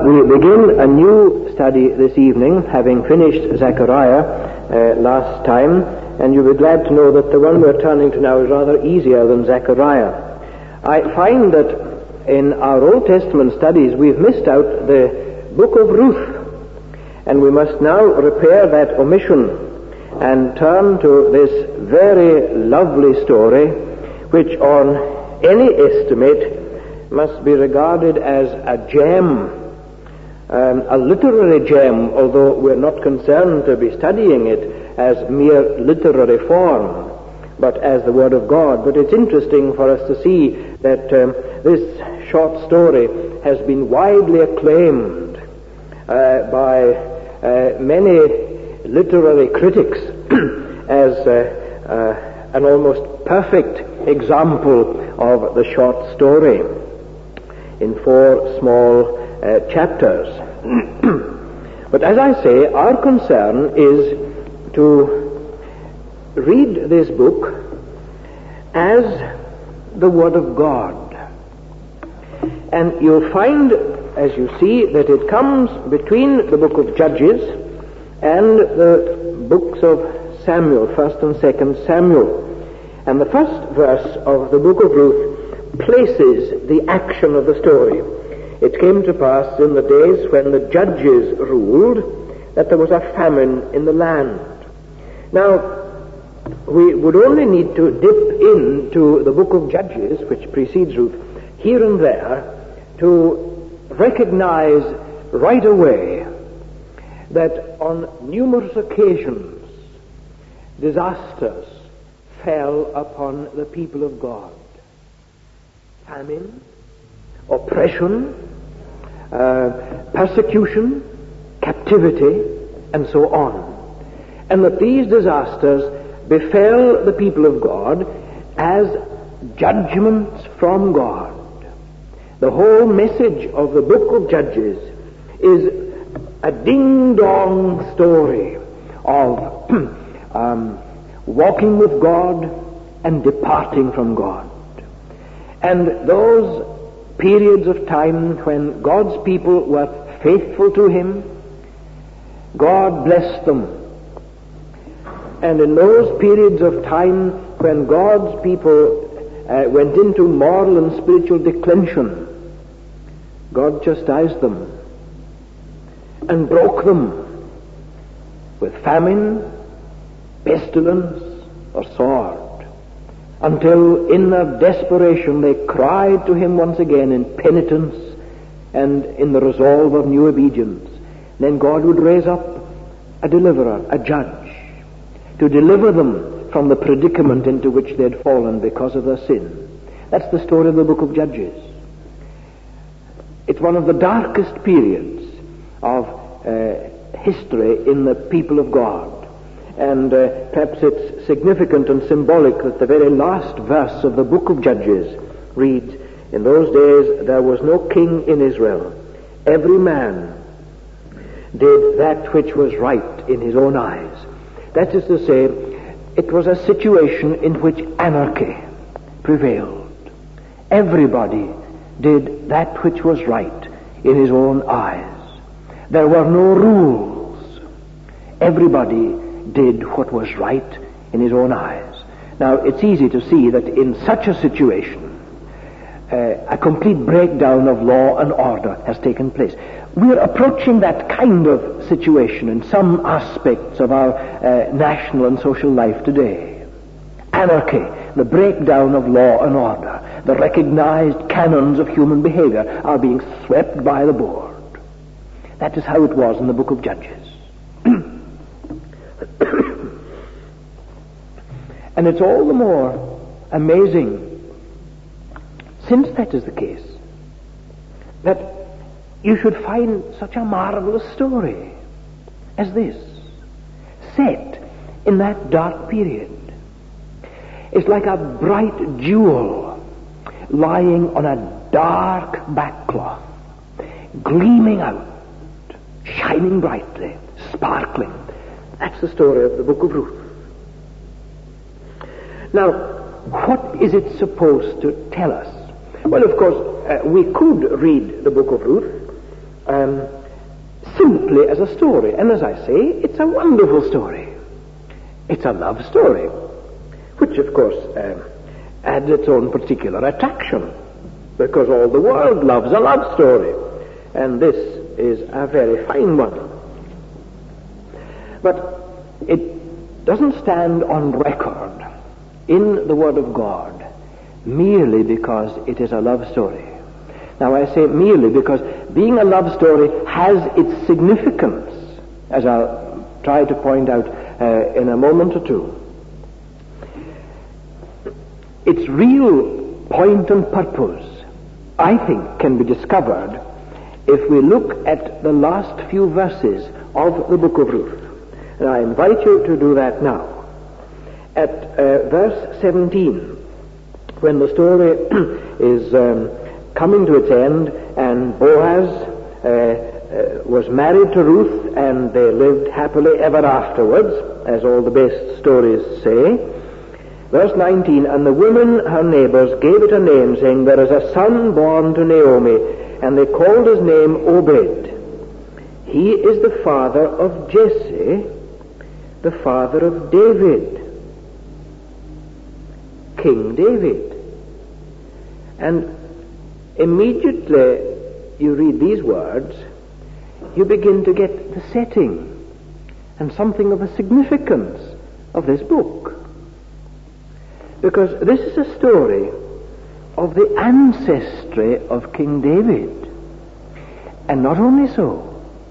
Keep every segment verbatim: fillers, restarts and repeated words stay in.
we begin a new study this evening, having finished Zechariah uh, last time, and you'll be glad to know that the one we're turning to now is rather easier than Zechariah. I find that in our Old Testament studies we've missed out the book of Ruth, and we must now repair that omission and turn to this very lovely story, which on any estimate must be regarded as a gem, um, a literary gem, although we're not concerned to be studying it as mere literary form, but as the Word of God. But it's interesting for us to see that um, this short story has been widely acclaimed uh, by uh, many literary critics as uh, uh, an almost perfect example of the short story in four small uh, chapters. But as I say, our concern is to read this book as the Word of God. And you'll find, as you see, that it comes between the book of Judges and the books of Samuel, First and Second Samuel. And the first verse of the book of Ruth places the action of the story. It came to pass in the days when the judges ruled that there was a famine in the land. Now, we would only need to dip into the book of Judges, which precedes Ruth, here and there, to recognize right away that on numerous occasions disasters fell upon the people of God. Famine, oppression, uh, persecution, captivity, and so on. And that these disasters befell the people of God as judgments from God. The whole message of the book of Judges is a ding-dong story of um, walking with God and departing from God. And those periods of time when God's people were faithful to Him, God blessed them. And in those periods of time when God's people uh, went into moral and spiritual declension, God chastised them and broke them with famine, pestilence, or sword, until in their desperation they cried to Him once again in penitence and in the resolve of new obedience. Then God would raise up a deliverer, a judge, to deliver them from the predicament into which they had fallen because of their sin. That's the story of the book of Judges. It's one of the darkest periods of uh, history in the people of God. And uh, perhaps it's significant and symbolic that the very last verse of the book of Judges reads, "In those days there was no king in Israel. Every man did that which was right in his own eyes." That is to say, it was a situation in which anarchy prevailed. Everybody did that which was right in his own eyes. There were no rules. Everybody did what was right in his own eyes. Now, it's easy to see that in such a situation, uh, a complete breakdown of law and order has taken place. We're approaching that kind of situation in some aspects of our uh, national and social life today. Anarchy, the breakdown of law and order, the recognized canons of human behavior are being swept by the board. That is how it was in the book of Judges. And it's all the more amazing, since that is the case, that you should find such a marvelous story as this, set in that dark period. It's like a bright jewel lying on a dark backcloth, gleaming out, shining brightly, sparkling. That's the story of the book of Ruth. Now, what is it supposed to tell us? Well, of course, uh, we could read the book of Ruth um, simply as a story. And as I say, it's a wonderful story. It's a love story, which of course um, adds its own particular attraction, because all the world loves a love story, and this is a very fine one. But it doesn't stand on record in the Word of God merely because it is a love story. Now I say merely because being a love story has its significance, as I'll try to point out uh, in a moment or two. Its real point and purpose, I think, can be discovered if we look at the last few verses of the book of Ruth. And I invite you to do that now. At uh, verse seventeen, when the story is um, coming to its end, and Boaz uh, uh, was married to Ruth, and they lived happily ever afterwards, as all the best stories say. Verse nineteen, and the women, her neighbors, gave it a name, saying, there is a son born to Naomi, and they called his name Obed. He is the father of Jesse, the father of David, King David. And immediately you read these words, you begin to get the setting and something of the significance of this book. Because this is a story of the ancestry of King David. And not only so,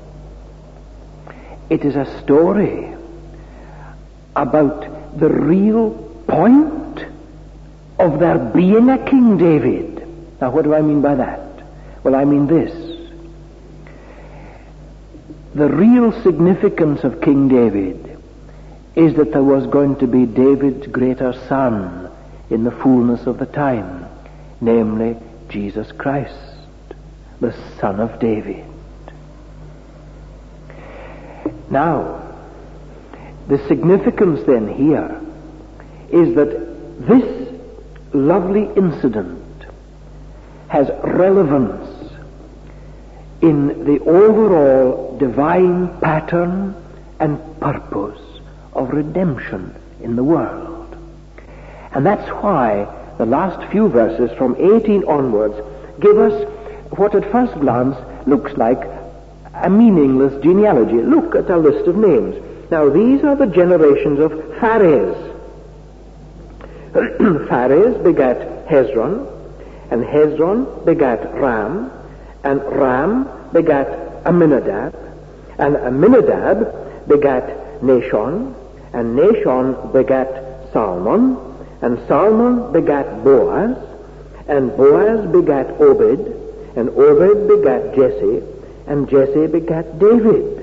it is a story about the real point of there being a King David. Now what do I mean by that? Well, I mean this. The real significance of King David is that there was going to be David's greater son in the fullness of the time, namely Jesus Christ, the Son of David. Now, the significance then here is that this lovely incident has relevance in the overall divine pattern and purpose of redemption in the world. And that's why the last few verses from eighteen onwards give us what at first glance looks like a meaningless genealogy. Look at a list of names. Now these are the generations of Phares. Phares begat Hezron, and Hezron begat Ram, and Ram begat Amminadab, and Amminadab begat Nashon, and Nashon begat Salmon, and Salmon begat Boaz, and Boaz begat Obed, and Obed begat Jesse, and Jesse begat David.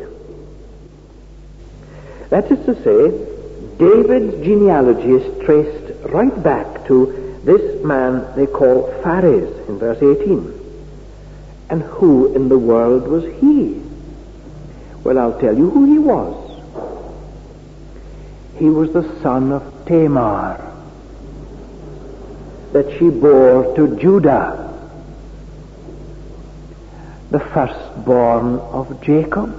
That is to say, David's genealogy is traced right back to this man they call Phares in verse eighteen. And who in the world was he? Well, I'll tell you who he was. He was the son of Tamar, that she bore to Judah, the firstborn of Jacob,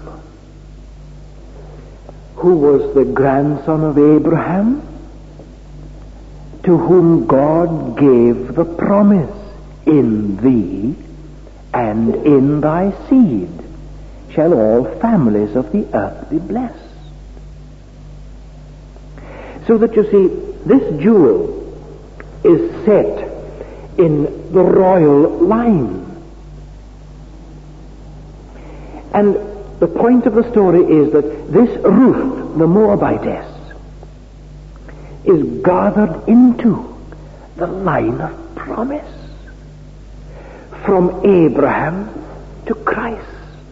who was the grandson of Abraham, to whom God gave the promise, in thee and in thy seed shall all families of the earth be blessed. So that you see, this jewel is set in the royal line. And the point of the story is that this Ruth, the Moabitess, is gathered into the line of promise from Abraham to Christ.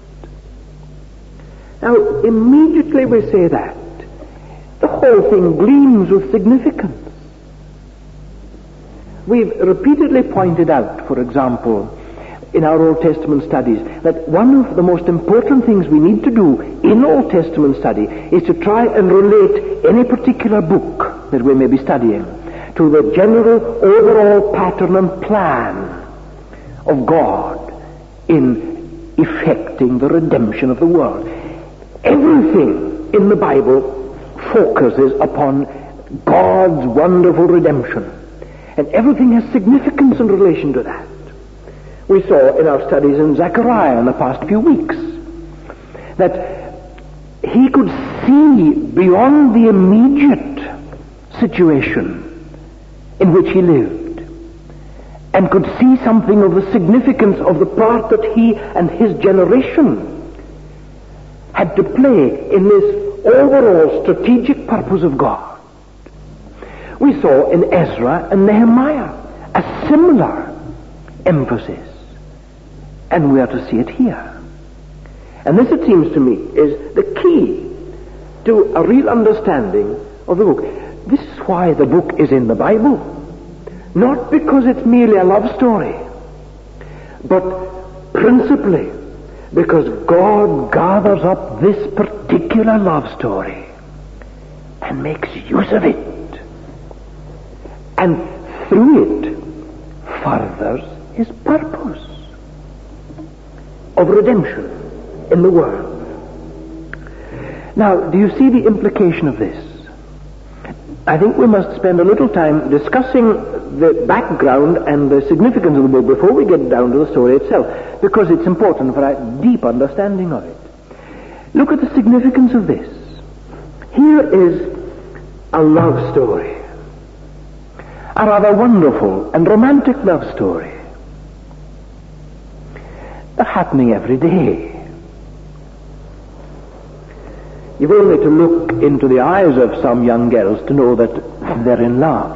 Now, immediately we say that, the whole thing gleams with significance. We've repeatedly pointed out, for example, in our Old Testament studies, that one of the most important things we need to do in Old Testament study is to try and relate any particular book that we may be studying to the general overall pattern and plan of God in effecting the redemption of the world. Everything in the Bible focuses upon God's wonderful redemption. And everything has significance in relation to that. We saw in our studies in Zechariah in the past few weeks that he could see beyond the immediate situation in which he lived and could see something of the significance of the part that he and his generation had to play in this overall strategic purpose of God. We saw in Ezra and Nehemiah a similar emphasis, and we are to see it here. And this, it seems to me, is the key to a real understanding of the book. This is why the book is in the Bible. Not because it's merely a love story, but principally because God gathers up this particular love story and makes use of it. And through it furthers his purpose of redemption in the world. Now, do you see the implication of this? I think we must spend a little time discussing the background and the significance of the book before we get down to the story itself, because it's important for a deep understanding of it. Look at the significance of this. Here is a love story. A rather wonderful and romantic love story. They're happening every day. You've only to look into the eyes of some young girls to know that they're in love.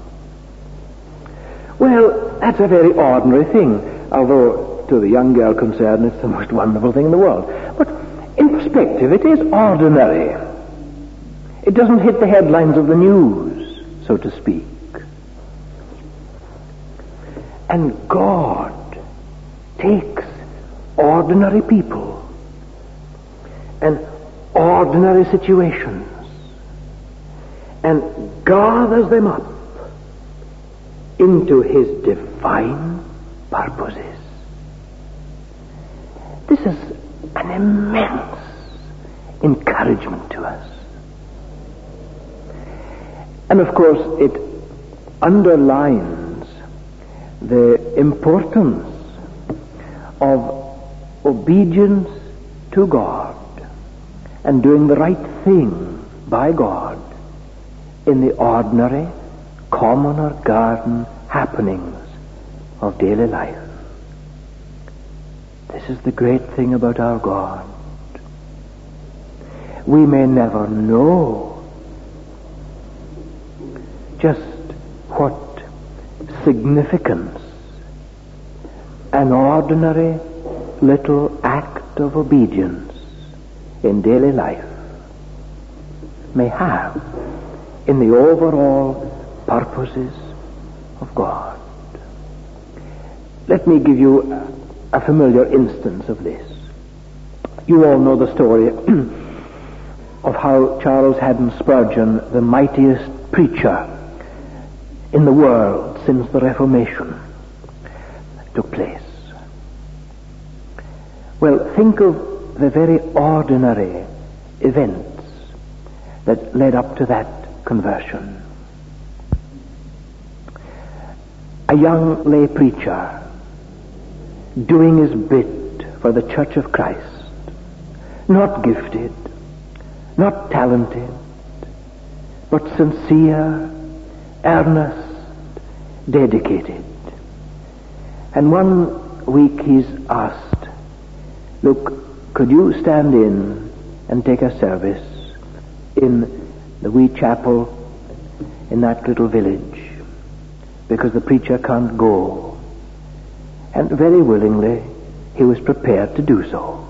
Well, that's a very ordinary thing, although to the young girl concerned it's the most wonderful thing in the world. But in perspective, it is ordinary. It doesn't hit the headlines of the news, so to speak. And God takes ordinary people and ordinary situations and gathers them up into his divine purposes. This is an immense encouragement to us. And of course it underlines the importance of obedience to God and doing the right thing by God in the ordinary, common or garden happenings of daily life. This is the great thing about our God. We may never know just what significance an ordinary little act of obedience in daily life may have in the overall purposes of God. Let me give you a familiar instance of this. You all know the story of how Charles Haddon Spurgeon, the mightiest preacher in the world since the Reformation, took place. Well, think of the very ordinary events that led up to that conversion. A young lay preacher doing his bit for the Church of Christ, not gifted, not talented, but sincere, earnest, dedicated. And one week he's asked, look, could you stand in and take a service in the wee chapel in that little village, because the preacher can't go. And very willingly he was prepared to do so.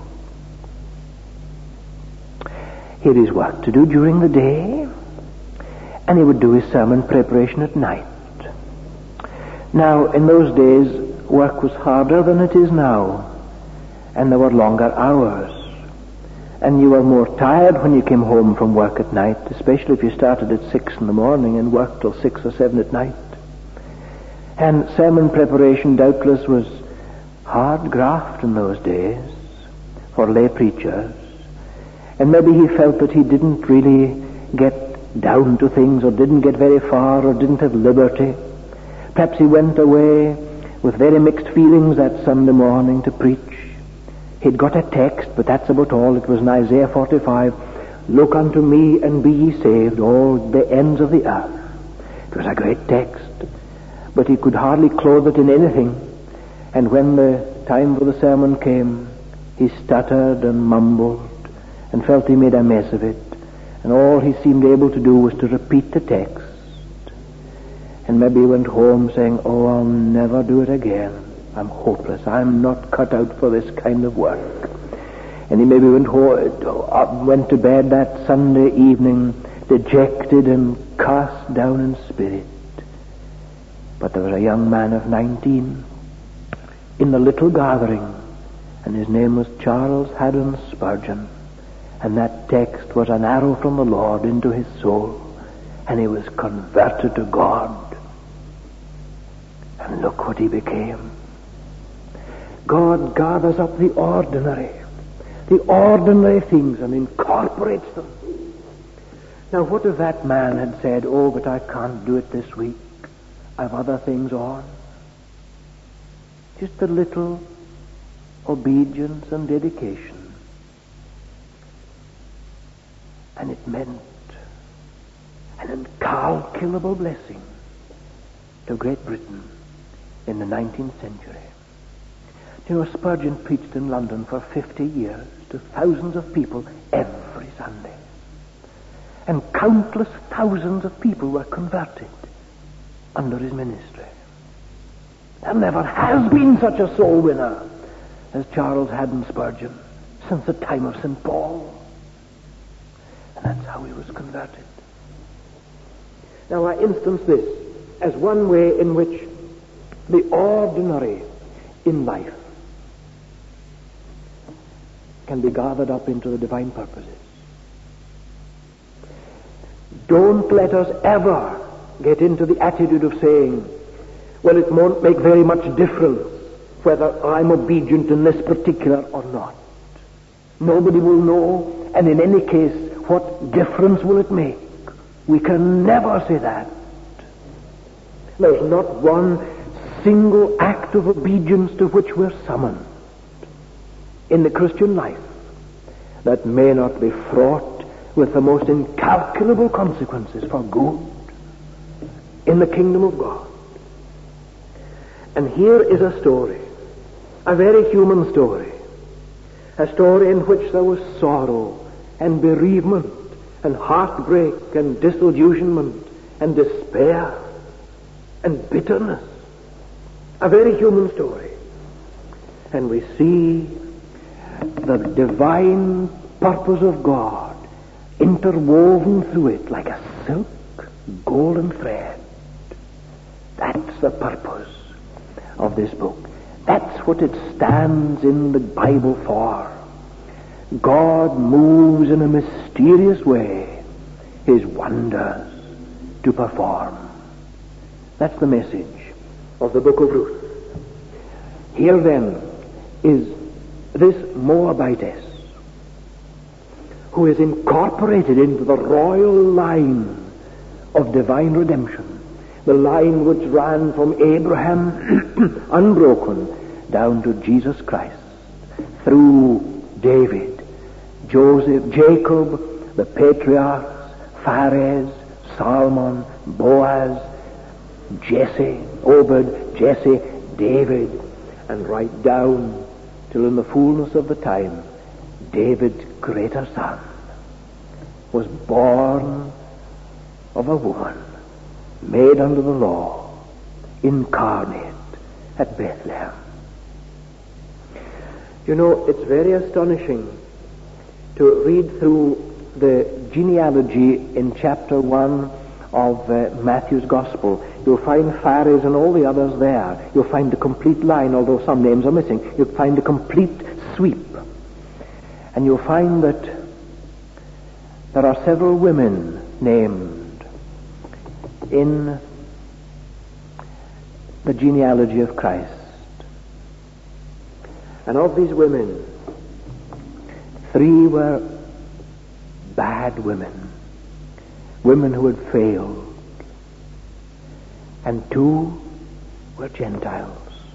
He had his work to do during the day, and he would do his sermon preparation at night. Now, in those days, work was harder than it is now, and there were longer hours, and you were more tired when you came home from work at night, especially if you started at six in the morning and worked till six or seven at night. And sermon preparation doubtless was hard graft in those days. for lay preachers. And maybe he felt that he didn't really get down to things, or didn't get very far, or didn't have liberty. Perhaps he went away with very mixed feelings that Sunday morning to preach. He'd got a text, but that's about all. It was in Isaiah forty-five. Look unto me and be ye saved, all the ends of the earth. It was a great text, but he could hardly clothe it in anything. And when the time for the sermon came, he stuttered and mumbled and felt he made a mess of it. And all he seemed able to do was to repeat the text. And maybe he went home saying, oh, I'll never do it again. I'm hopeless. I'm not cut out for this kind of work. And he maybe went home, went to bed that Sunday evening dejected and cast down in spirit. But there was a young man of nineteen in the little gathering, and his name was Charles Haddon Spurgeon. And that text was an arrow from the Lord into his soul, and he was converted to God. And look what he became. God gathers up the ordinary, the ordinary things, and incorporates them. Now, what if that man had said, oh, but I can't do it this week. I've other things on. Just a little obedience and dedication. And it meant an incalculable blessing to Great Britain in the nineteenth century. You know, Spurgeon preached in London for fifty years to thousands of people every Sunday. And countless thousands of people were converted under his ministry. There never has been such a soul winner as Charles Haddon Spurgeon since the time of Saint Paul. And that's how he was converted. Now I instance this as one way in which the ordinary in life can be gathered up into the divine purposes. Don't let us ever get into the attitude of saying, well, it won't make very much difference whether I'm obedient in this particular or not. Nobody will know, and in any case, what difference will it make? We can never say that. There's not one single act of obedience to which we're summoned in the Christian life that may not be fraught with the most incalculable consequences for good in the kingdom of God. And here is a story, a very human story, a story in which there was sorrow and bereavement and heartbreak and disillusionment and despair and bitterness. A very human story. And we see the divine purpose of God interwoven through it like a silk golden thread. That's the purpose of this book. That's what it stands in the Bible for. God moves in a mysterious way his wonders to perform. That's the message of the book of Ruth. Here then is this Moabitess who is incorporated into the royal line of divine redemption, the line which ran from Abraham unbroken down to Jesus Christ through David, Joseph, Jacob, the patriarchs, Phares, Solomon, Boaz, Jesse, Obed, Jesse, David, and right down till in the fullness of the time, David's greater son was born of a woman made under the law, incarnate at Bethlehem. You know, it's very astonishing to read through the genealogy in chapter one of uh, Matthew's Gospel. You'll find Phares and all the others there. You'll find the complete line, although some names are missing. You'll find a complete sweep. And you'll find that there are several women named in the genealogy of Christ. And of these women, Three were bad women, women who had failed. And two were Gentiles.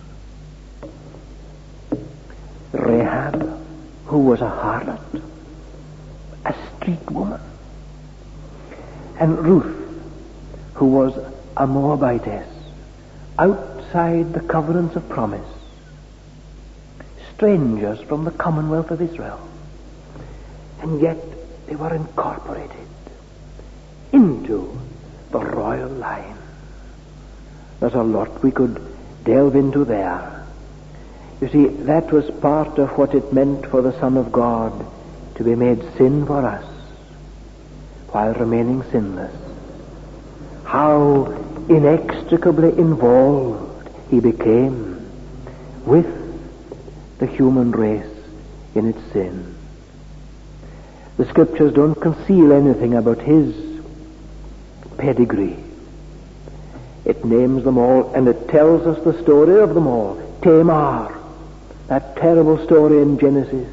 Rahab, who was a harlot, a street woman. And Ruth, who was a Moabitess, outside the covenants of promise, strangers from the commonwealth of Israel. And yet they were incorporated into the royal line. There's a lot we could delve into there. You see, that was part of what it meant for the Son of God to be made sin for us while remaining sinless. How inextricably involved he became with the human race in its sin. The scriptures don't conceal anything about his pedigree. It names them all, and it tells us the story of them all. Tamar, that terrible story in Genesis,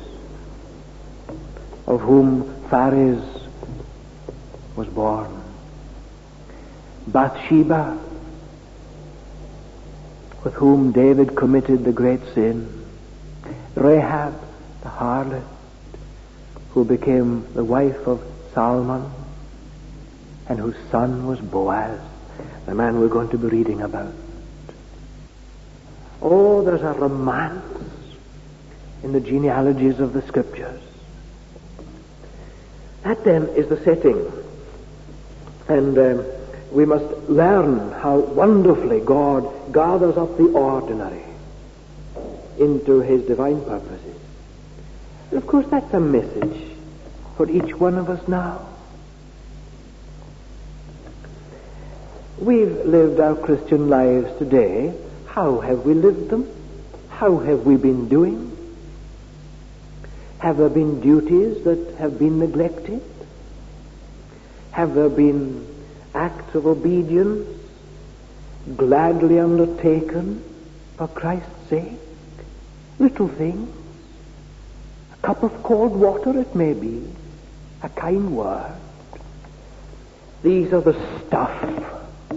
of whom Phares was born. Bathsheba, with whom David committed the great sin. Rahab, the harlot, who became the wife of Salmon, and whose son was Boaz, the man we're going to be reading about. Oh, there's a romance in the genealogies of the scriptures. That then is the setting. And um, we must learn how wonderfully God gathers up the ordinary into his divine purposes. And of course that's a message for each one of us now. We've lived our Christian lives today. How have we lived them? How have we been doing? Have there been duties that have been neglected? Have there been acts of obedience gladly undertaken for Christ's sake? Little things. A cup of cold water, it may be. A kind word. These are the stuff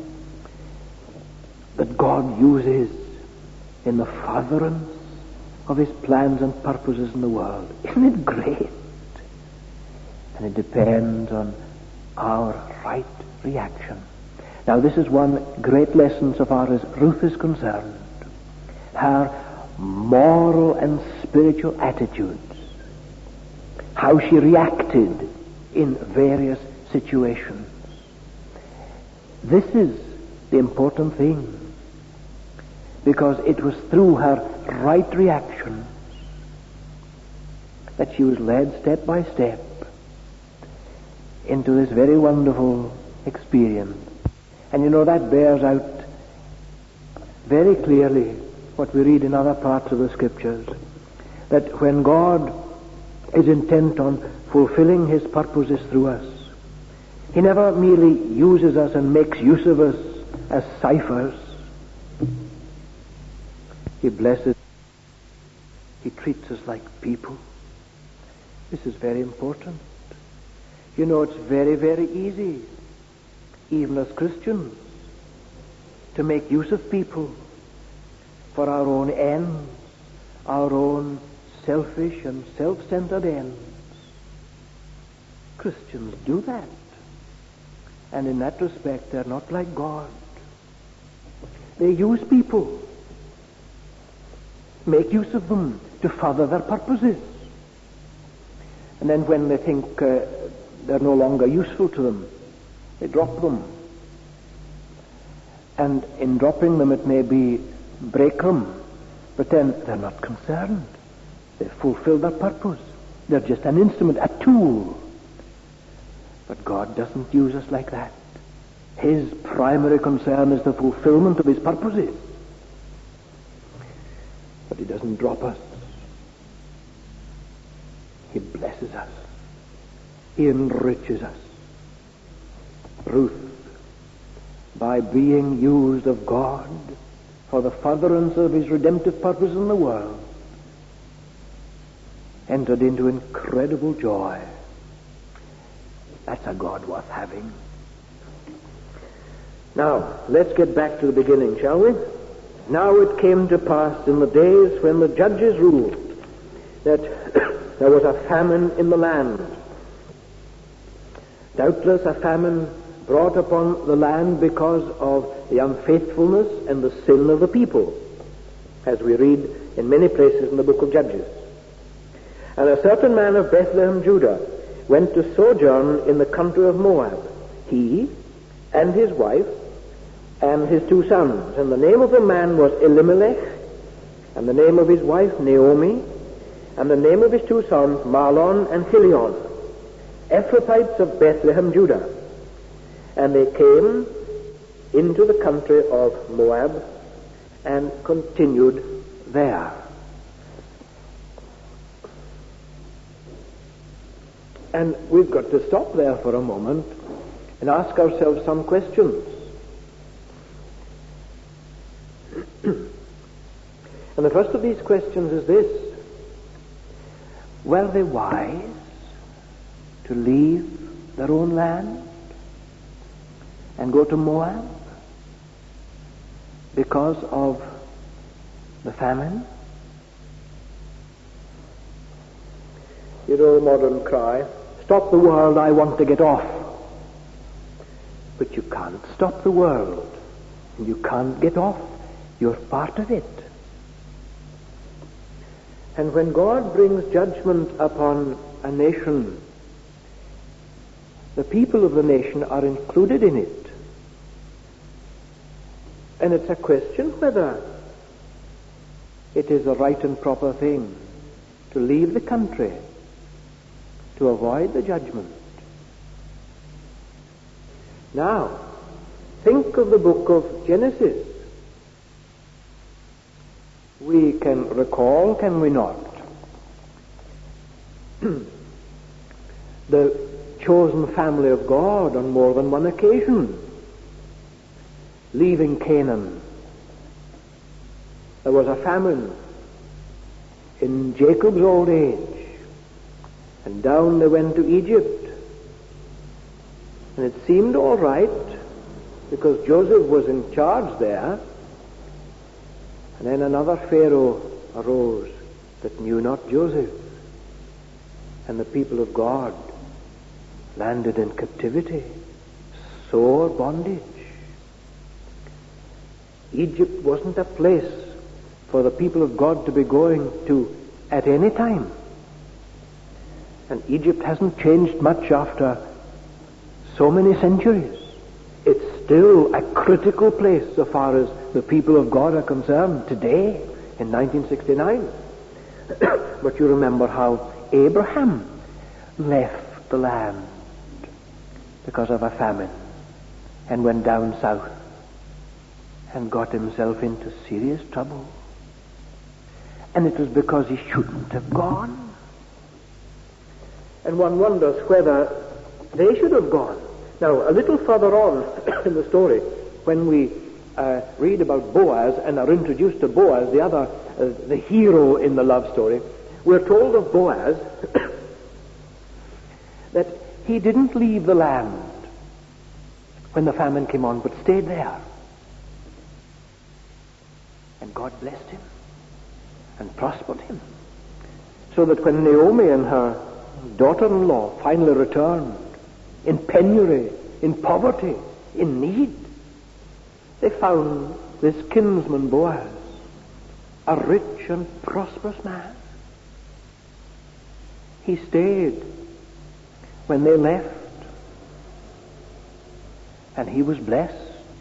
that God uses in the furtherance of his plans and purposes in the world. Isn't it great? And it depends on our right reaction. Now, this is one great lesson so far as Ruth is concerned. Her moral and spiritual attitudes. How she reacted in various situations. This is the important thing. Because it was through her right reactions that she was led step by step into this very wonderful experience. And you know, that bears out very clearly what we read in other parts of the scriptures, that when God is intent on fulfilling his purposes through us, he never merely uses us and makes use of us as ciphers. He blesses, he treats us like people. This is very important. You know, it's very, very easy, even as Christians, to make use of people for our own ends, our own selfish and self-centered ends. Christians do that. And in that respect, they're not like God. They use people, make use of them to further their purposes. And then when they think uh, they're no longer useful to them, they drop them. And in dropping them, it may be break them, but then they're not concerned. They've fulfilled their purpose. They're just an instrument, a tool. But God doesn't use us like that. His primary concern is the fulfillment of his purposes. But he doesn't drop us. He blesses us. He enriches us. Ruth, by being used of God for the furtherance of his redemptive purpose in the world, entered into incredible joy. That's a God worth having. Now, let's get back to the beginning, shall we? Now it came to pass in the days when the judges ruled that there was a famine in the land. Doubtless a famine brought upon the land because of the unfaithfulness and the sin of the people, as we read in many places in the book of Judges. And a certain man of Bethlehem, Judah, went to sojourn in the country of Moab, he and his wife and his two sons. And the name of the man was Elimelech, and the name of his wife Naomi, and the name of his two sons Mahlon and Chilion, Ephrathites of Bethlehem, Judah. And they came into the country of Moab and continued there. And we've got to stop there for a moment and ask ourselves some questions. And the first of these questions is this: were they wise to leave their own land and go to Moab because of the famine? You know the modern cry, "Stop the world, I want to get off." But you can't stop the world, and you can't get off. You're part of it. And when God brings judgment upon a nation, the people of the nation are included in it. And it's a question whether it is a right and proper thing to leave the country to avoid the judgment. Now, think of the book of Genesis. We can recall, can we not, the chosen family of God on more than one occasion leaving Canaan. There was a famine in Jacob's old age, and down they went to Egypt. And it seemed all right because Joseph was in charge there. And then another Pharaoh arose that knew not Joseph, and the people of God landed in captivity, sore bondage. Egypt wasn't a place for the people of God to be going to at any time. And Egypt hasn't changed much after so many centuries. It's still a critical place so far as the people of God are concerned today in nineteen sixty-nine. But you remember how Abraham left the land because of a famine and went down south and got himself into serious trouble. And it was because he shouldn't have gone. And one wonders whether they should have gone. Now, a little further on in the story, when we uh, read about Boaz and are introduced to Boaz, the other, uh, the hero in the love story, we're told of Boaz that he didn't leave the land when the famine came on, but stayed there. And God blessed him and prospered him. So that when Naomi and her daughter-in-law finally returned, in penury, in poverty, in need, they found this kinsman Boaz, a rich and prosperous man. He stayed when they left, and he was blessed,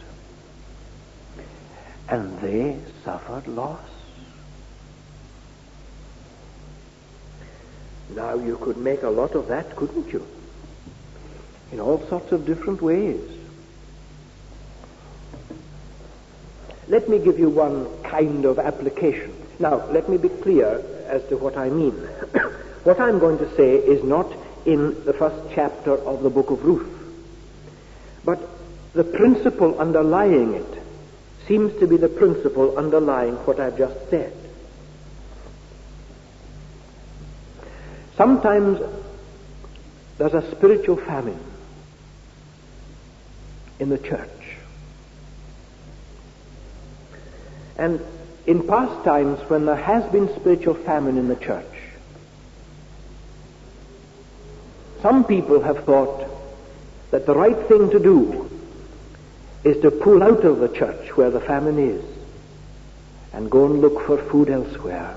and they suffered loss. Now you could make a lot of that, couldn't you? In all sorts of different ways. Let me give you one kind of application. Now, let me be clear as to what I mean. What I'm going to say is not in the first chapter of the book of Ruth, but the principle underlying it seems to be the principle underlying what I've just said. Sometimes there's a spiritual famine in the church. And in past times, when there has been spiritual famine in the church, some people have thought that the right thing to do is to pull out of the church where the famine is and go and look for food elsewhere.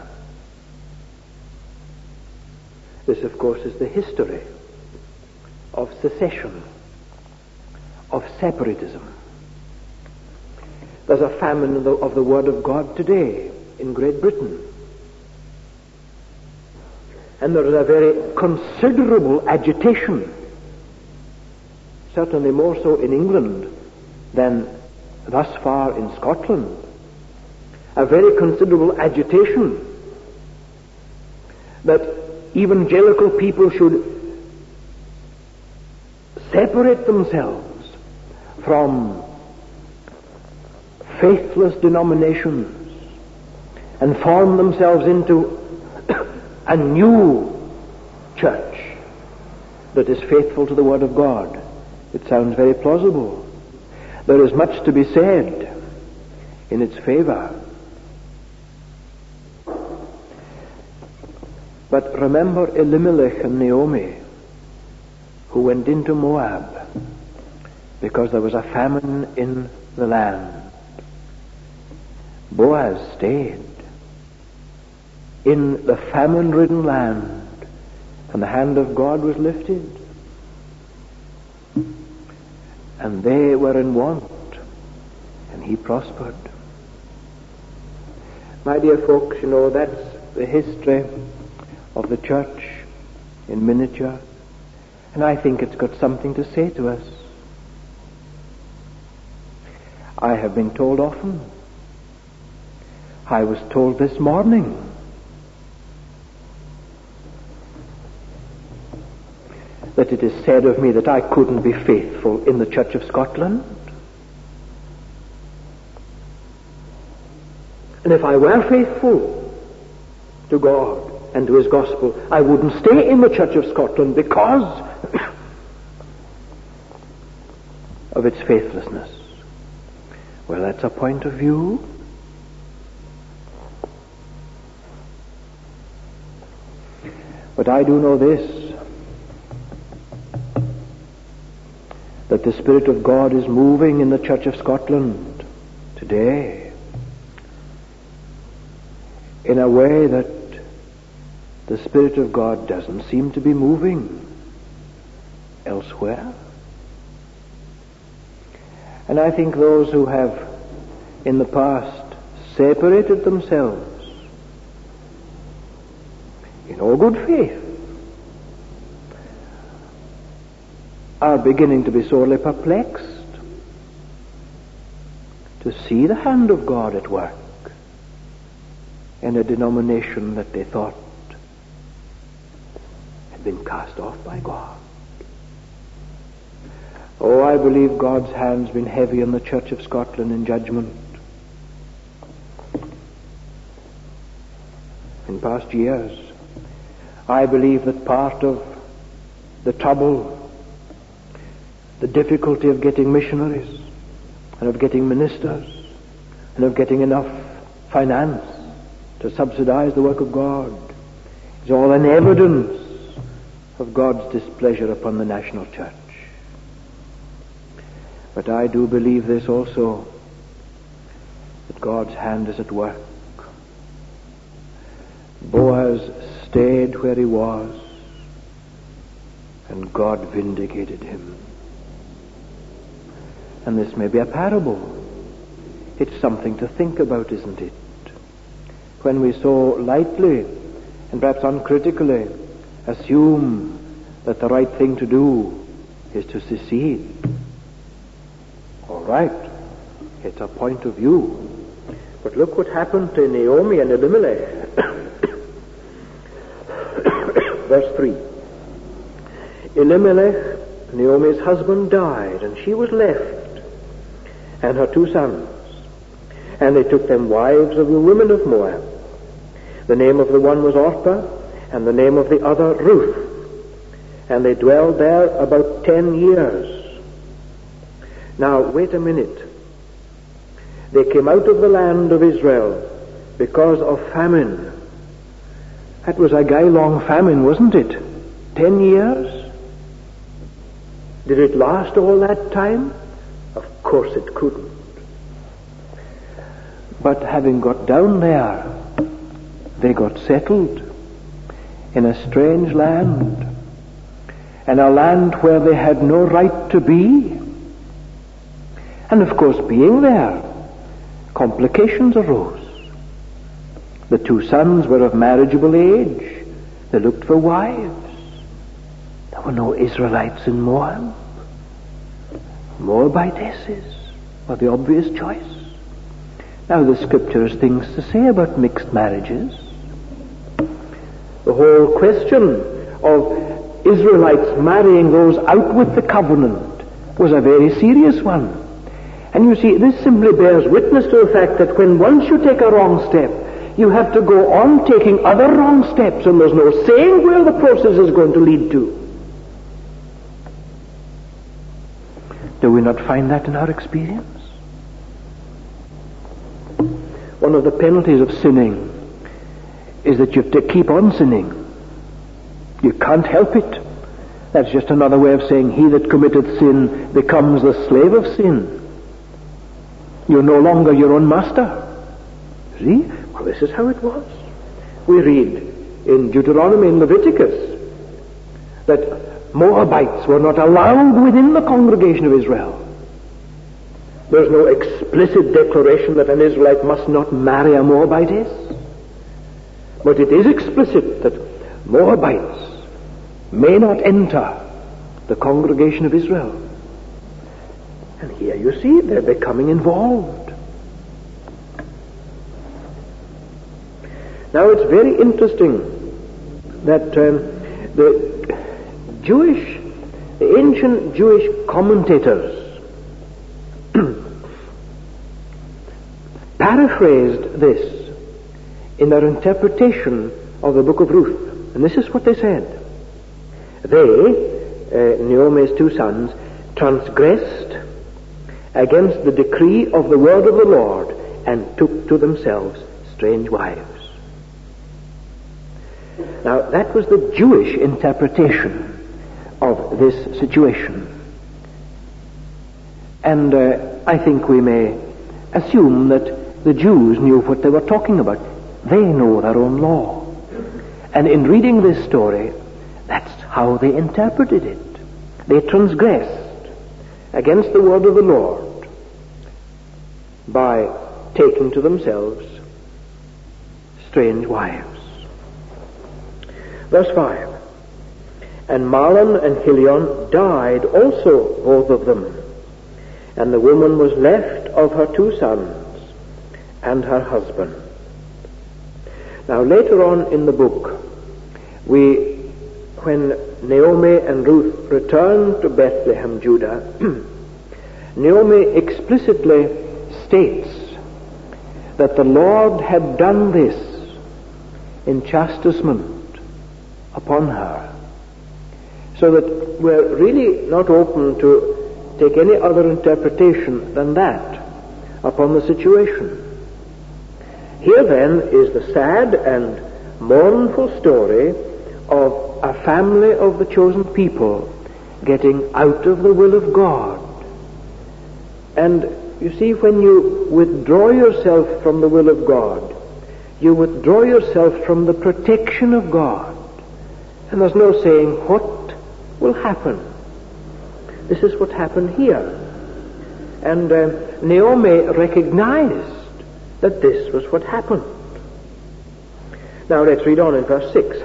This, of course, is the history of secession, of separatism. There's a famine of the, of the Word of God today in Great Britain. And there is a very considerable agitation, certainly more so in England than thus far in Scotland. A very considerable agitation that evangelical people should separate themselves from faithless denominations and form themselves into a new church that is faithful to the Word of God. It sounds very plausible. There is much to be said in its favor. But remember Elimelech and Naomi, who went into Moab because there was a famine in the land. Boaz stayed in the famine-ridden land, and the hand of God was lifted. And they were in want, and he prospered. My dear folks, you know, that's the history of the church in miniature, and I think it's got something to say to us. I have been told often, I was told this morning, that it is said of me that I couldn't be faithful in the Church of Scotland. And if I were faithful to God and to His gospel, I wouldn't stay in the Church of Scotland because of its faithlessness. Well, that's a point of view. But I do know this, that the Spirit of God is moving in the Church of Scotland today in a way that the Spirit of God doesn't seem to be moving elsewhere. And I think those who have in the past separated themselves in all good faith are beginning to be sorely perplexed to see the hand of God at work in a denomination that they thought had been cast off by God. Oh, I believe God's hand's been heavy on the Church of Scotland in judgment in past years. I believe that part of the trouble, the difficulty of getting missionaries and of getting ministers and of getting enough finance to subsidize the work of God is all an evidence of God's displeasure upon the national church. But I do believe this also, that God's hand is at work. Boaz stayed where he was, and God vindicated him. And this may be a parable. It's something to think about, isn't it? When we so lightly and perhaps uncritically assume that the right thing to do is to secede. All right, it's a point of view. But look what happened to Naomi and Elimelech. Verse three. Elimelech, Naomi's husband, died, and she was left, and her two sons. And they took them wives of the women of Moab. The name of the one was Orpah, and the name of the other Ruth. And they dwelled there about ten years. Now, wait a minute. They came out of the land of Israel because of famine. That was a guy-long famine, wasn't it? Ten years? Did it last all that time? Of course it couldn't. But having got down there, they got settled in a strange land, and a land where they had no right to be. And of course, being there, complications arose. The two sons were of marriageable age. They looked for wives. There were no Israelites in Moab. Moabitesses were the obvious choice. Now the scripture has things to say about mixed marriages. The whole question of Israelites marrying those out with the covenant was a very serious one. And you see, this simply bears witness to the fact that when once you take a wrong step, you have to go on taking other wrong steps, and there's no saying where the process is going to lead to. Do we not find that in our experience? One of the penalties of sinning is that you have to keep on sinning. You can't help it. That's just another way of saying he that committeth sin becomes the slave of sin. You're no longer your own master. See? Well, this is how it was. We read in Deuteronomy and Leviticus that Moabites were not allowed within the congregation of Israel. There's no explicit declaration that an Israelite must not marry a Moabitess. But it is explicit that Moabites may not enter the congregation of Israel. And here you see they're becoming involved. Now it's very interesting that um, the Jewish, the ancient Jewish commentators paraphrased this in their interpretation of the book of Ruth. And this is what they said. They, uh, Naomi's two sons, transgressed against the decree of the word of the Lord and took to themselves strange wives. Now, that was the Jewish interpretation of this situation. And uh, I think we may assume that the Jews knew what they were talking about. They know their own law. And in reading this story, that's how they interpreted it. They transgressed against the word of the Lord by taking to themselves strange wives. Verse five. And Mahlon and Chilion died also, both of them. And the woman was left of her two sons and her husband. Now later on in the book, we, when Naomi and Ruth returned to Bethlehem, Judah, Naomi explicitly states that the Lord had done this in chastisement upon her. So that we're really not open to take any other interpretation than that upon the situation. Here then is the sad and mournful story of a family of the chosen people getting out of the will of God. And you see, when you withdraw yourself from the will of God, you withdraw yourself from the protection of God. And there's no saying what will happen. This is what happened here. And uh, Naomi recognized that this was what happened. Now let's read on in verse six.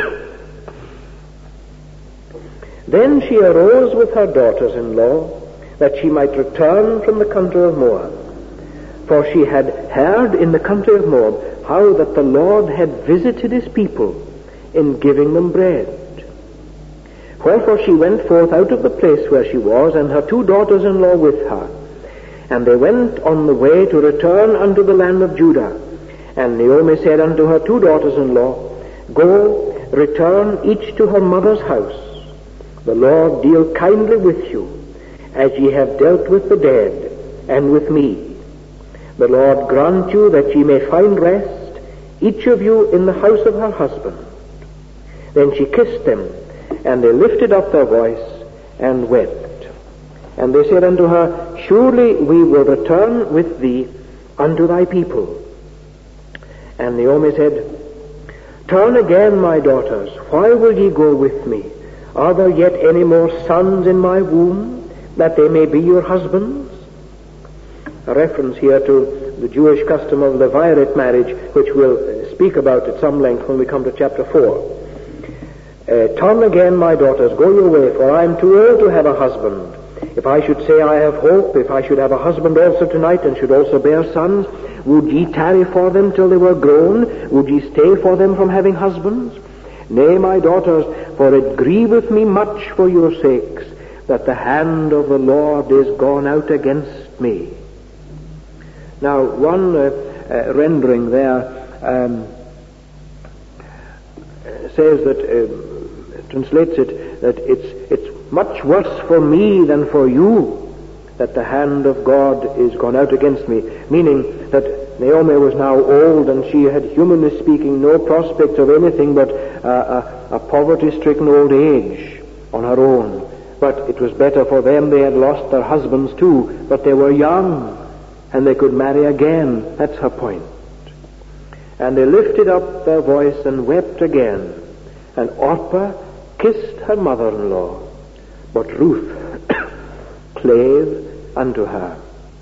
Then she arose with her daughters-in-law, that she might return from the country of Moab. For she had heard in the country of Moab how that the Lord had visited his people in giving them bread. Wherefore she went forth out of the place where she was, and her two daughters-in-law with her. And they went on the way to return unto the land of Judah. And Naomi said unto her two daughters-in-law, Go, return each to her mother's house. The Lord deal kindly with you, as ye have dealt with the dead, and with me. The Lord grant you that ye may find rest, each of you in the house of her husband. Then she kissed them, and they lifted up their voice and wept. And they said unto her, Surely we will return with thee unto thy people. And Naomi said, Turn again, my daughters, why will ye go with me? Are there yet any more sons in my womb, that they may be your husbands? A reference here to the Jewish custom of levirate marriage, which we'll speak about at some length when we come to chapter four. Uh, Turn again, my daughters, go your way, for I am too old to have a husband. If I should say I have hope, if I should have a husband also tonight, and should also bear sons, would ye tarry for them till they were grown? Would ye stay for them from having husbands? Nay, my daughters, for it grieveth me much for your sakes, that the hand of the Lord is gone out against me. Now, one uh, uh, rendering there um, says that, uh, translates it, that it's, it's much worse for me than for you that the hand of God is gone out against me, meaning that Naomi was now old and she had, humanly speaking, no prospect of anything but uh, a, a poverty-stricken old age on her own. But it was better for them. They had lost their husbands too, but they were young and they could marry again. That's her point. And they lifted up their voice and wept again. And Orpah kissed her mother-in-law, but Ruth clave unto her.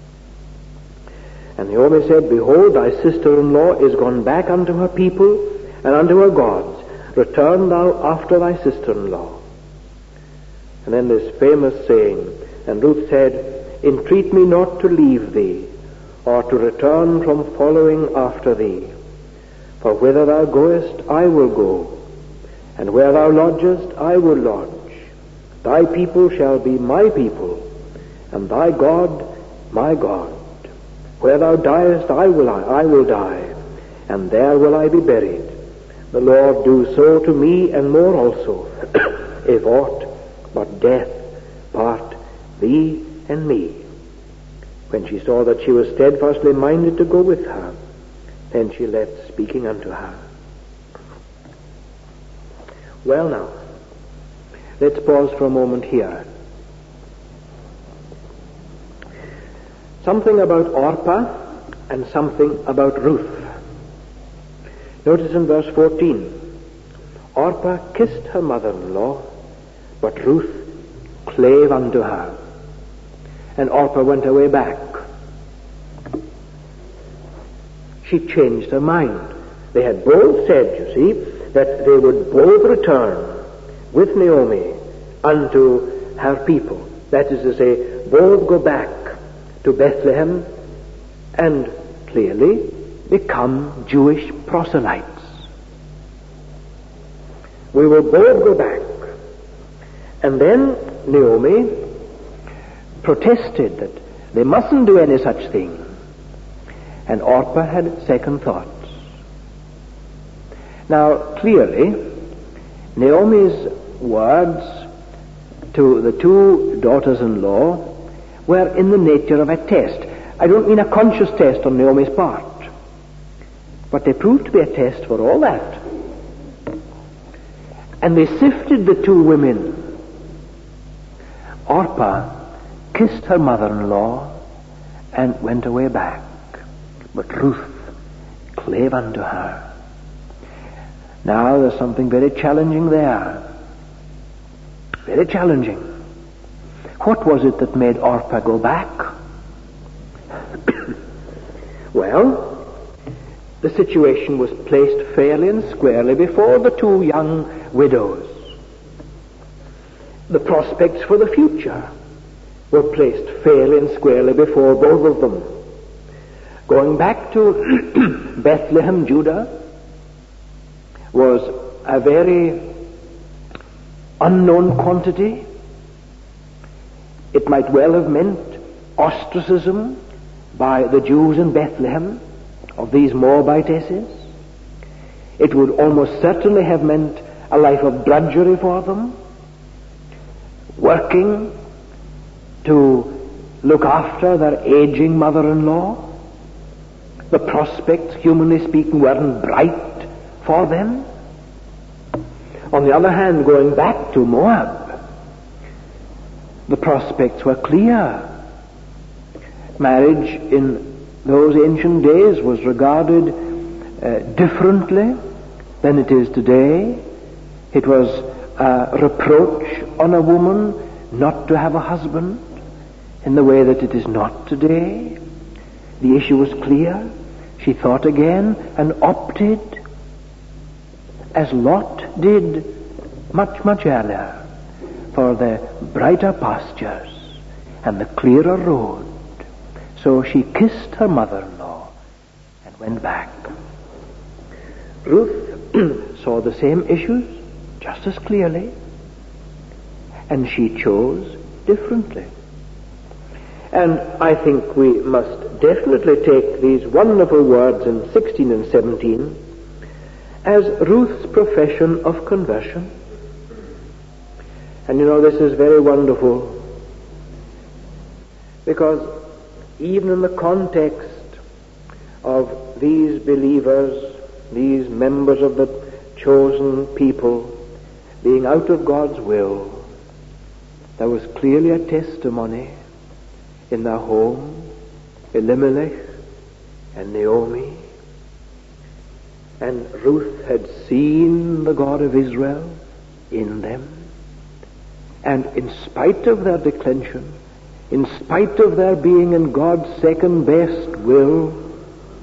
And Naomi said, Behold, thy sister-in-law is gone back unto her people and unto her gods. Return thou after thy sister-in-law. And then this famous saying, and Ruth said, Entreat me not to leave thee, or to return from following after thee. For whither thou goest, I will go, and where thou lodgest, I will lodge. Thy people shall be my people, and thy God my God. Where thou diest, I will I, I will die, and there will I be buried. The Lord do so to me, and more also, if aught but death part thee and me. When she saw that she was steadfastly minded to go with her, then she left speaking unto her. Well now, let's pause for a moment here. Something about Orpah and something about Ruth. Notice in verse fourteen, Orpah kissed her mother-in-law, but Ruth clave unto her. And Orpah went away back. She changed her mind. They had both said, you see, that they would both return with Naomi unto her people. That is to say, both go back to Bethlehem and clearly become Jewish proselytes. We will both go back. And then Naomi protested that they mustn't do any such thing. And Orpah had second thoughts. Now, clearly, Naomi's words to the two daughters-in-law were in the nature of a test. I don't mean a conscious test on Naomi's part, but they proved to be a test for all that. And they sifted the two women. Orpah kissed her mother-in-law and went away back, but Ruth clave unto her. Now there's something very challenging there. Very challenging. What was it that made Orpah go back? Well, the situation was placed fairly and squarely before the two young widows. The prospects for the future were placed fairly and squarely before both of them. Going back to Bethlehem, Judah, was a very unknown quantity. It might well have meant ostracism by the Jews in Bethlehem of these Moabitesses. It would almost certainly have meant a life of drudgery for them, working to look after their aging mother-in-law. The prospects, humanly speaking, weren't bright for them. On the other hand, going back to Moab, the prospects were clear. Marriage in those ancient days was regarded uh, differently than it is today. It was a reproach on a woman not to have a husband in the way that it is not today. The issue was clear. She thought again and opted, as Lot did much, much earlier, for the brighter pastures and the clearer road. So she kissed her mother-in-law and went back. Ruth saw the same issues just as clearly, and she chose differently. And I think we must definitely take these wonderful words in sixteen and seventeen as Ruth's profession of conversion. And you know, this is very wonderful, because even in the context of these believers, these members of the chosen people being out of God's will, there was clearly a testimony in their home, Elimelech and Naomi. And Ruth had seen the God of Israel in them. And in spite of their declension, in spite of their being in God's second best will,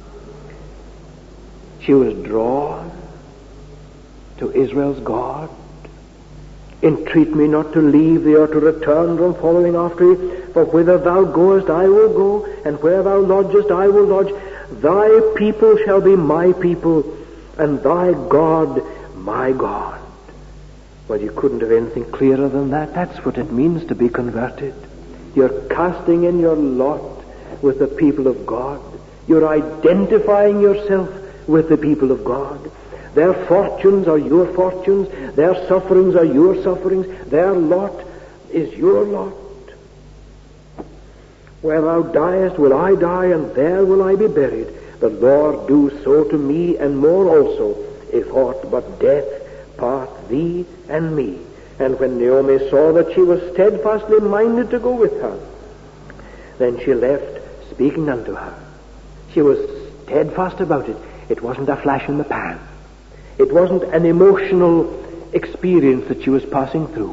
she was drawn to Israel's God. Entreat me not to leave thee or to return from following after thee, for whither thou goest I will go, and where thou lodgest I will lodge. Thy people shall be my people, and thy God my God. Well, you couldn't have anything clearer than that. That's what it means to be converted. You're casting in your lot with the people of God. You're identifying yourself with the people of God. Their fortunes are your fortunes. Their sufferings are your sufferings. Their lot is your lot. Where thou diest will I die, and there will I be buried. The Lord do so to me, and more also, if aught but death part thee and me. And when Naomi saw that she was steadfastly minded to go with her, then she left, speaking unto her. She was steadfast about it. It wasn't a flash in the pan. It wasn't an emotional experience that she was passing through.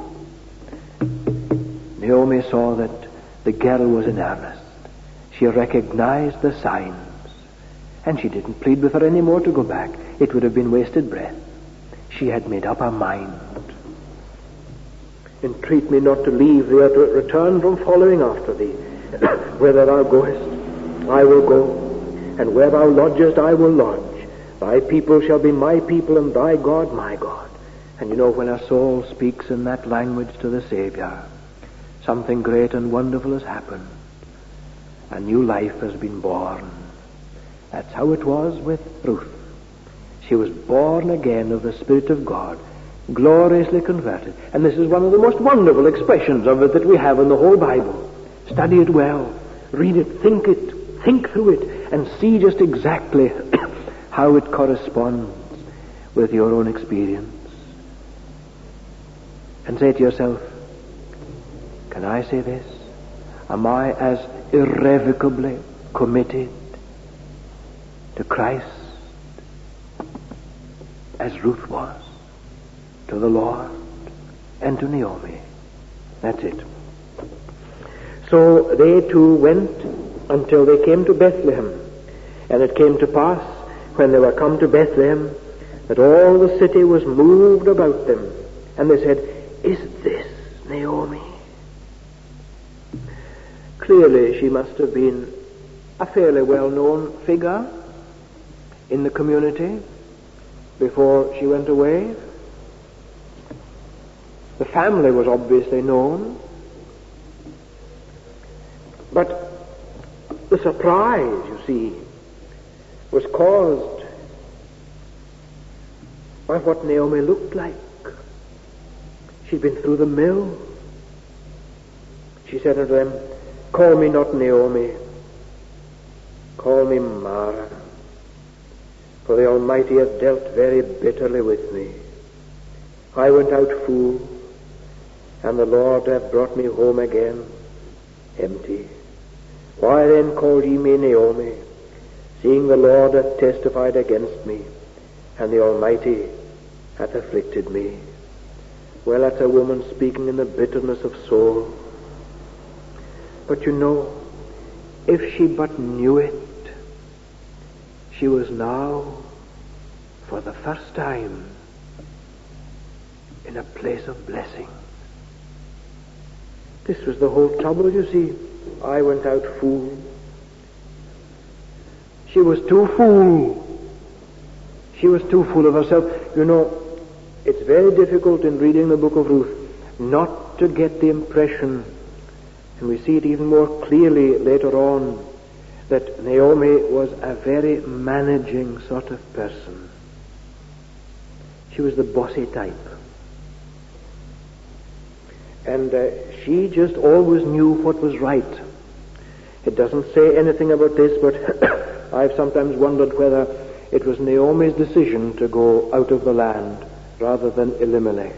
Naomi saw that the girl was in earnest. She recognized the signs, and she didn't plead with her any more to go back. It would have been wasted breath. She had made up her mind. Entreat me not to leave thee or to return from following after thee. Whither thou goest, I will go, and where thou lodgest, I will lodge. Thy people shall be my people, and thy God my God. And you know, when a soul speaks in that language to the Savior, something great and wonderful has happened. A new life has been born. That's how it was with Ruth. She was born again of the Spirit of God, gloriously converted. And this is one of the most wonderful expressions of it that we have in the whole Bible. Study it well, read it, think it, think through it, and see just exactly how it corresponds with your own experience. And say to yourself, can I say this? Am I as irrevocably committed to Christ as Ruth was to the Lord and to Naomi? That's it. So they two went until they came to Bethlehem. And it came to pass, when they were come to Bethlehem, that all the city was moved about them. And they said, is this Naomi? Clearly she must have been a fairly well-known figure in the community before she went away. The family was obviously known. But the surprise, you see, was caused by what Naomi looked like. She'd been through the mill. She said unto them, call me not Naomi, call me Mara, for the Almighty hath dealt very bitterly with me. I went out full, and the Lord hath brought me home again empty. Why then call ye me Naomi, seeing the Lord hath testified against me, and the Almighty hath afflicted me? Well, that's a woman speaking in the bitterness of soul. But you know, if she but knew it, she was now, for the first time, in a place of blessing. This was the whole trouble, you see. I went out fool. She was too full. She was too full of herself. You know, it's very difficult in reading the book of Ruth not to get the impression, and we see it even more clearly later on, that Naomi was a very managing sort of person. She was the bossy type. And uh, she just always knew what was right. It doesn't say anything about this, but I've sometimes wondered whether it was Naomi's decision to go out of the land rather than Elimelech's.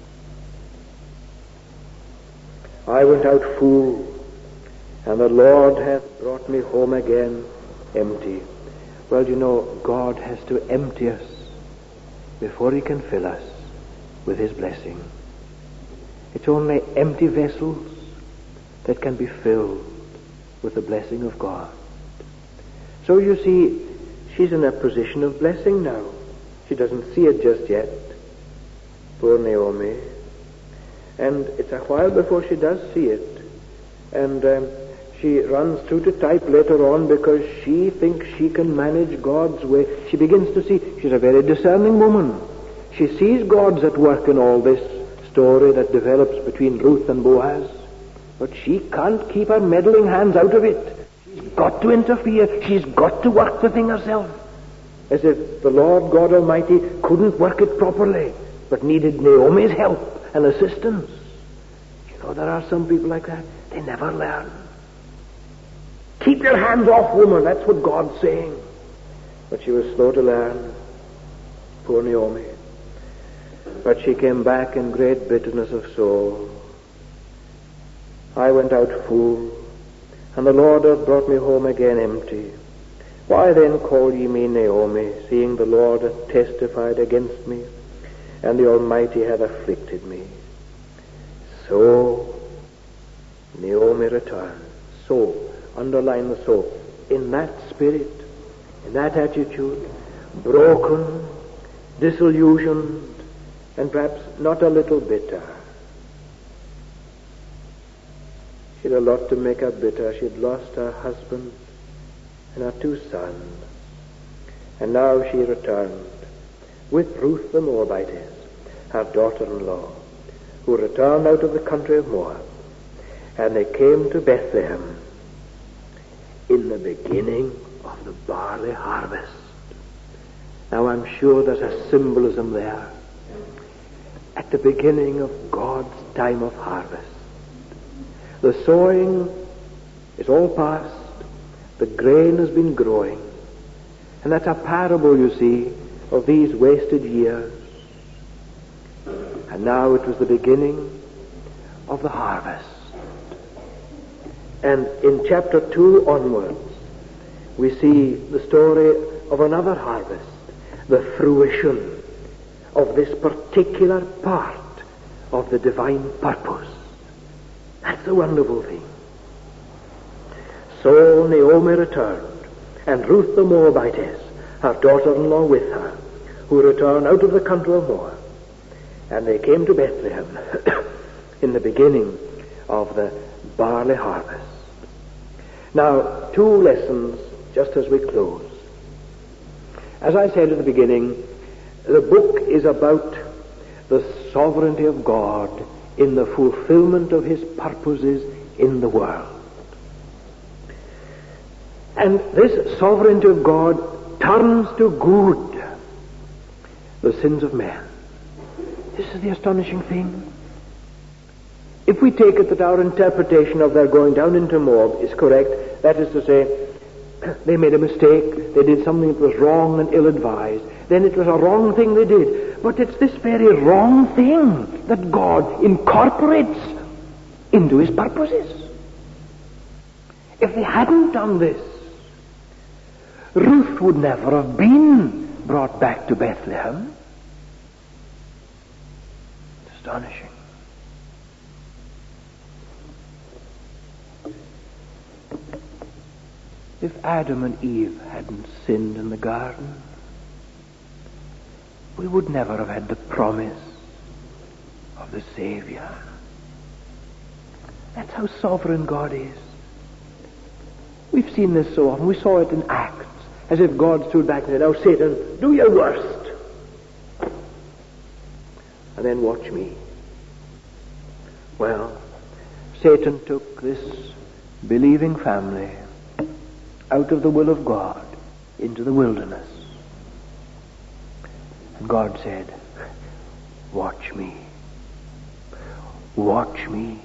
I went out full, and the Lord hath brought me home again empty. Well, you know, God has to empty us before he can fill us with his blessing. It's only empty vessels that can be filled with the blessing of God. So you see, she's in a position of blessing now. She doesn't see it just yet. Poor Naomi. And it's a while before she does see it. And um, she runs through to type later on because she thinks she can manage God's way. She begins to see, she's a very discerning woman. She sees God's at work in all this story that develops between Ruth and Boaz. But she can't keep her meddling hands out of it. She's got to interfere. She's got to work the thing herself. As if the Lord God Almighty couldn't work it properly, but needed Naomi's help and assistance. You know, there are some people like that. They never learn. Keep your hands off, woman. That's what God's saying. But she was slow to learn. Poor Naomi. But she came back in great bitterness of soul. I went out full, and the Lord hath brought me home again empty. Why then call ye me Naomi, seeing the Lord hath testified against me, and the Almighty hath afflicted me? So Naomi returned. So, underline the so, in that spirit, in that attitude, broken, disillusioned, and perhaps not a little bitter. She had a lot to make her bitter. She had lost her husband and her two sons. And now she returned with Ruth the Moabitess, her daughter-in-law, who returned out of the country of Moab. And they came to Bethlehem in the beginning of the barley harvest. Now I'm sure there's a symbolism there. At the beginning of God's time of harvest. The sowing is all past. The grain has been growing. And that's a parable, you see, of these wasted years. And now it was the beginning of the harvest. And in chapter two onwards, we see the story of another harvest, the fruition of this particular part of the divine purpose. That's the wonderful thing. So Naomi returned, and Ruth the Moabitess, her daughter-in-law with her, who returned out of the country of Moab. And they came to Bethlehem in the beginning of the barley harvest. Now, two lessons just as we close. As I said at the beginning, the book is about the sovereignty of God in the fulfillment of his purposes in the world. And this sovereignty of God turns to good the sins of men. This is the astonishing thing. If we take it that our interpretation of their going down into Moab is correct, that is to say, they made a mistake, they did something that was wrong and ill-advised, then it was a wrong thing they did. But it's this very wrong thing that God incorporates into his purposes. If they hadn't done this, Ruth would never have been brought back to Bethlehem. It's astonishing. If Adam and Eve hadn't sinned in the garden, we would never have had the promise of the Savior. That's how sovereign God is. We've seen this so often. We saw it in Acts, as if God stood back and said, "Now, Satan, do your worst. And then watch me." Well, Satan took this believing family out of the will of God into the wilderness. And God said, "Watch me. Watch me."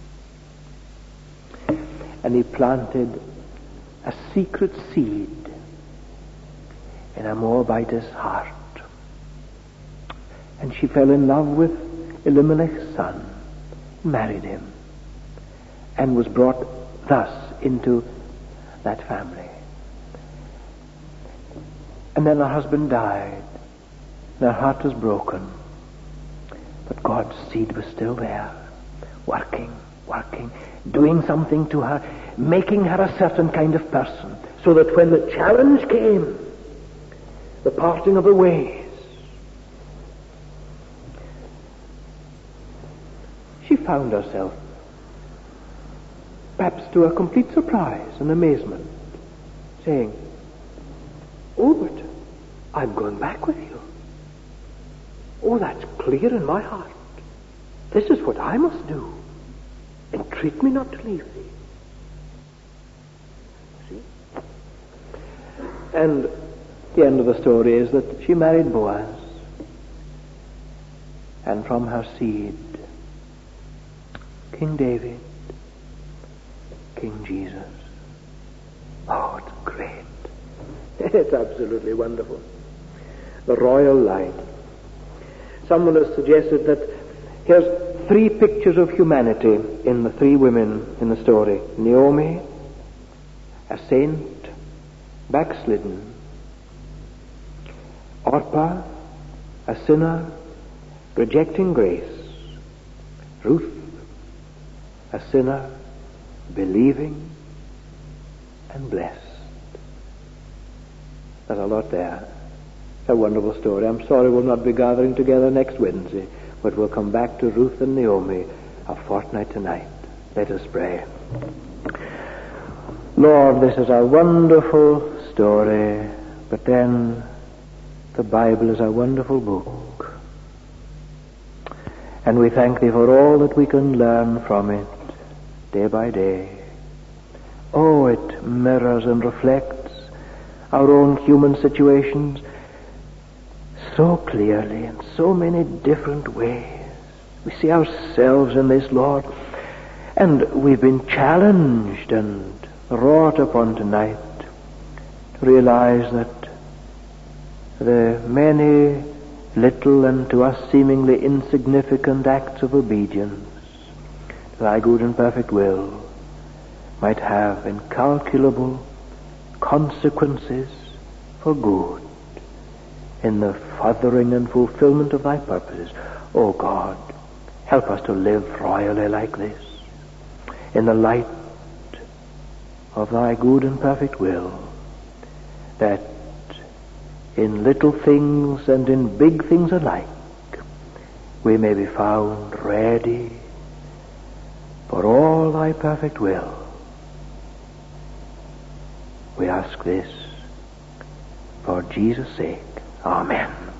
And he planted a secret seed in a Moabite's heart. And she fell in love with Elimelech's son, married him, and was brought thus into that family. And then her husband died, and her heart was broken. But God's seed was still there, working, working, doing something to her, making her a certain kind of person, so that when the challenge came, the parting of the ways, she found herself, perhaps to her complete surprise and amazement, saying, "Oh, but I'm going back with you. Oh, that's clear in my heart. This is what I must do. Entreat me not to leave thee." See? And the end of the story is that she married Boaz, and from her seed, King David, King Jesus. Oh, it's great. It's absolutely wonderful. The royal line. Someone has suggested that here's three pictures of humanity in the three women in the story. Naomi, a saint, backslidden. Orpah, a sinner, rejecting grace. Ruth, a sinner, believing and blessed. There's a lot there. It's a wonderful story. I'm sorry we'll not be gathering together next Wednesday, but we'll come back to Ruth and Naomi a fortnight tonight. Let us pray. Lord, this is a wonderful story, but then the Bible is a wonderful book. And we thank Thee for all that we can learn from it day by day. Oh, it mirrors and reflects our own human situations so clearly in so many different ways. We see ourselves in this, Lord, and we've been challenged and wrought upon tonight to realize that the many little and to us seemingly insignificant acts of obedience to Thy good and perfect will might have incalculable consequences for good in the furthering and fulfillment of Thy purposes. Oh God, help us to live royally like this, in the light of Thy good and perfect will, that in little things and in big things alike we may be found ready for all Thy perfect will. We ask this for Jesus' sake. Amen.